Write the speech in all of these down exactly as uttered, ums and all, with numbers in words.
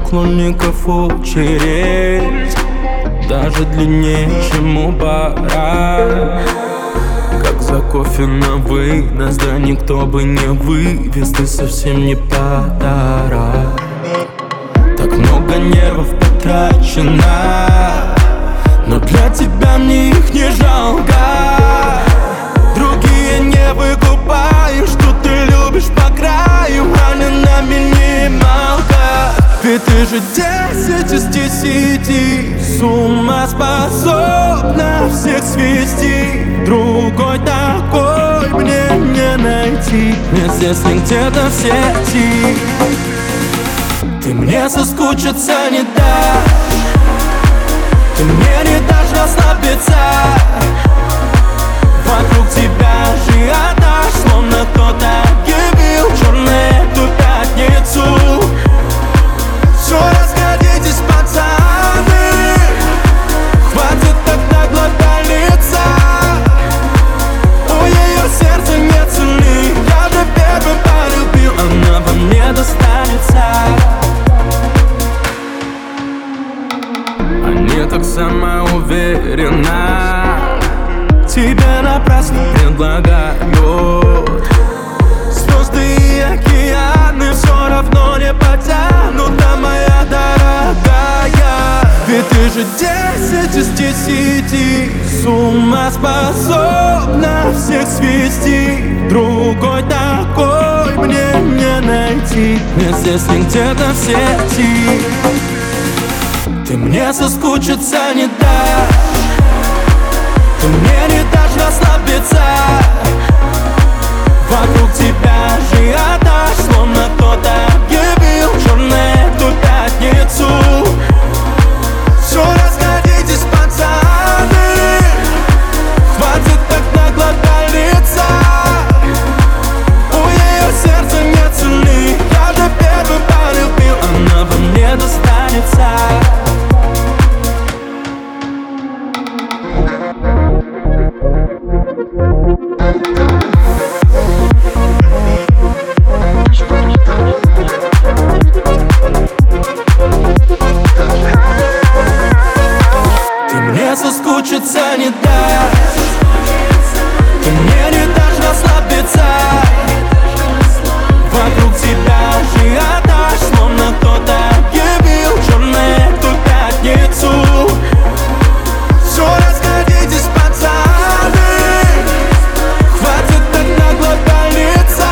поклонников очередь, даже длиннее, чем у бара. Как за кофе на вынос, да никто бы не вывез, ты совсем не подарок. Так много нервов потрачено, но для тебя мне их не жалко. Другие не выкупают, что ты любишь по краю, а не на минималках. Ведь ты же десять из десяти, с ума способна всех свести. Другой такой мне не найти, не здесь, не где-то в сети. Ты мне соскучиться не дашь, ты мне не дашь расслабиться. Вокруг тебя ажиотаж, словно кто-то объявил черную эту пятницу. Все, расходитесь, пацаны, хватит тогда глобалиться. У ее сердца нет цены, я же первый полюбил, она во мне достанется. Они так самоуверенно тебе напрасно предлагают. Звезды и океаны все равно не потянут, да, моя дорогая. Ведь ты же десять из десяти, с ума способна всех свести. Другой такой мне не найти, не здесь, не где-то в сети. Ты мне соскучиться не дашь, ты мне не дашь расслабиться. Вокруг тебя ажиотаж, словно кто-то объявил черную эту пятницу. Все, расходитесь, пацаны, хватит тогда глобалиться. У ее сердца нет цены, я же первый полюбил, она во мне достанется. Соскучиться не дашь, ты мне не дашь расслабиться. Вокруг тебя ажиотаж, словно кто-то объявил черную эту пятницу. Все, расходитесь, пацаны, хватит тогда глобалиться.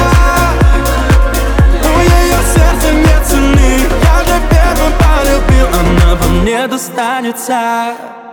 У ее сердца нет цены, я же первый полюбил, она во мне достанется.